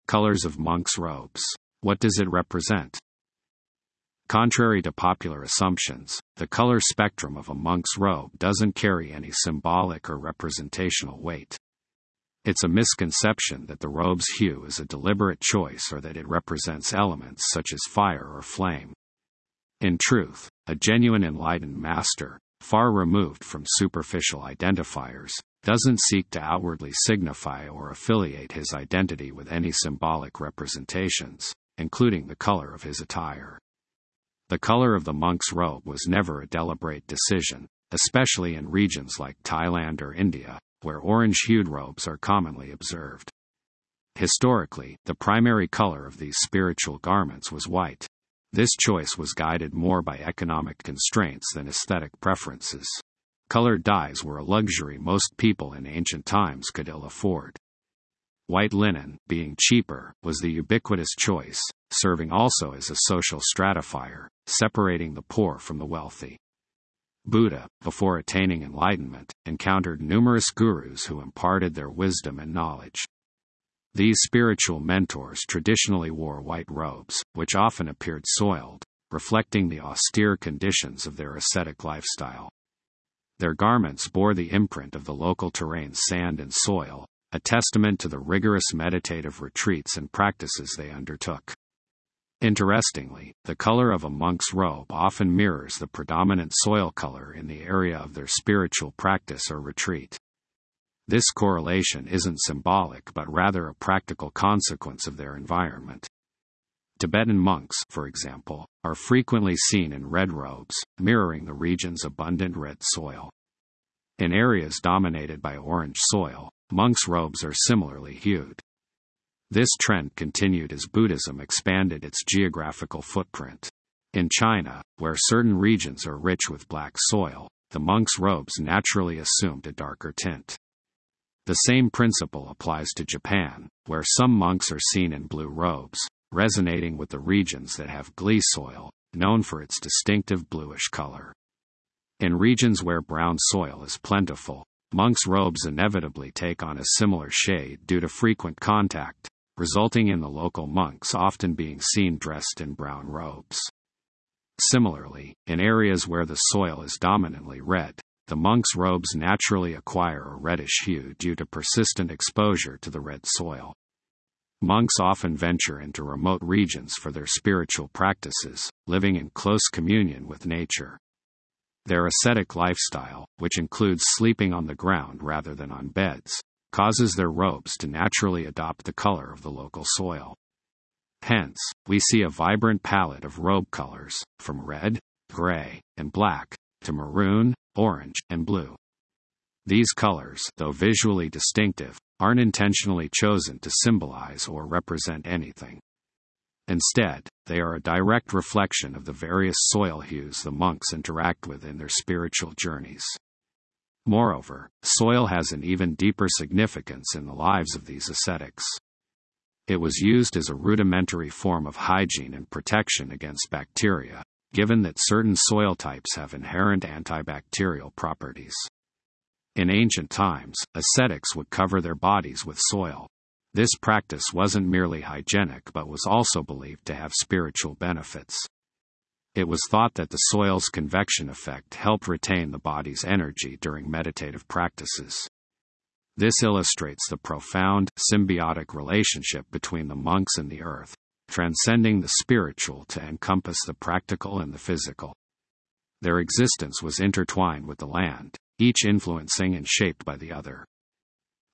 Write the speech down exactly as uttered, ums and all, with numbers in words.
Colors of monks' robes. What does it represent? Contrary to popular assumptions, the color spectrum of a monk's robe doesn't carry any symbolic or representational weight. It's a misconception that the robe's hue is a deliberate choice or that it represents elements such as fire or flame. In truth, a genuine enlightened master, far removed from superficial identifiers, doesn't seek to outwardly signify or affiliate his identity with any symbolic representations, including the color of his attire. The color of the monk's robe was never a deliberate decision, especially in regions like Thailand or India, where orange-hued robes are commonly observed. Historically, the primary color of these spiritual garments was white. This choice was guided more by economic constraints than aesthetic preferences. Colored dyes were a luxury most people in ancient times could ill afford. White linen, being cheaper, was the ubiquitous choice, serving also as a social stratifier, separating the poor from the wealthy. Buddha, before attaining enlightenment, encountered numerous gurus who imparted their wisdom and knowledge. These spiritual mentors traditionally wore white robes, which often appeared soiled, reflecting the austere conditions of their ascetic lifestyle. Their garments bore the imprint of the local terrain's sand and soil, a testament to the rigorous meditative retreats and practices they undertook. Interestingly, the color of a monk's robe often mirrors the predominant soil color in the area of their spiritual practice or retreat. This correlation isn't symbolic but rather a practical consequence of their environment. Tibetan monks, for example, are frequently seen in red robes, mirroring the region's abundant red soil. In areas dominated by orange soil, monks' robes are similarly hued. This trend continued as Buddhism expanded its geographical footprint. In China, where certain regions are rich with black soil, the monks' robes naturally assumed a darker tint. The same principle applies to Japan, where some monks are seen in blue robes, resonating with the regions that have gley soil, known for its distinctive bluish color. In regions where brown soil is plentiful, monks' robes inevitably take on a similar shade due to frequent contact, resulting in the local monks often being seen dressed in brown robes. Similarly, in areas where the soil is dominantly red, the monks' robes naturally acquire a reddish hue due to persistent exposure to the red soil. Monks often venture into remote regions for their spiritual practices, living in close communion with nature. Their ascetic lifestyle, which includes sleeping on the ground rather than on beds, causes their robes to naturally adopt the color of the local soil. Hence, we see a vibrant palette of robe colors, from red, gray, and black, to maroon, orange, and blue. These colors, though visually distinctive, aren't intentionally chosen to symbolize or represent anything. Instead, they are a direct reflection of the various soil hues the monks interact with in their spiritual journeys. Moreover, soil has an even deeper significance in the lives of these ascetics. It was used as a rudimentary form of hygiene and protection against bacteria, given that certain soil types have inherent antibacterial properties. In ancient times, ascetics would cover their bodies with soil. This practice wasn't merely hygienic but was also believed to have spiritual benefits. It was thought that the soil's convection effect helped retain the body's energy during meditative practices. This illustrates the profound, symbiotic relationship between the monks and the earth, transcending the spiritual to encompass the practical and the physical. Their existence was intertwined with the land, each influencing and shaped by the other.